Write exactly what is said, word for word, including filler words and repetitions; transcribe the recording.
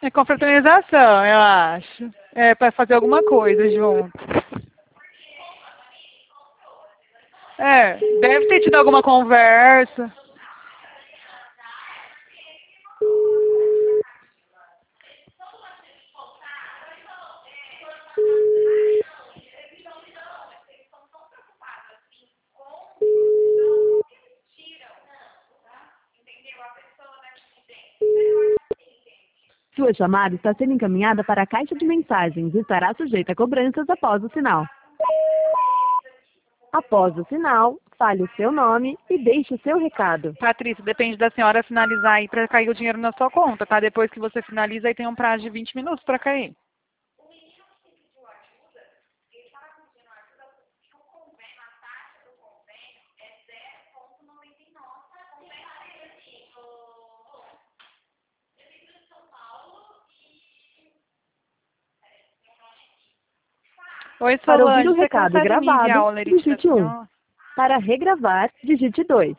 É confraternização, eu acho. É, para fazer alguma coisa junto. É, deve ter tido alguma conversa. Sua chamada está sendo encaminhada para a caixa de mensagens e estará sujeita a cobranças após o sinal. Após o sinal, fale o seu nome e deixe o seu recado. Patrícia, depende da senhora finalizar aí para cair o dinheiro na sua conta, tá? Depois que você finaliza, aí tem um prazo de vinte minutos para cair. Oi, Para ouvir Solange, o você recado consegue me enviar gravado, o lerite da digite um. senhora? Para regravar, digite dois.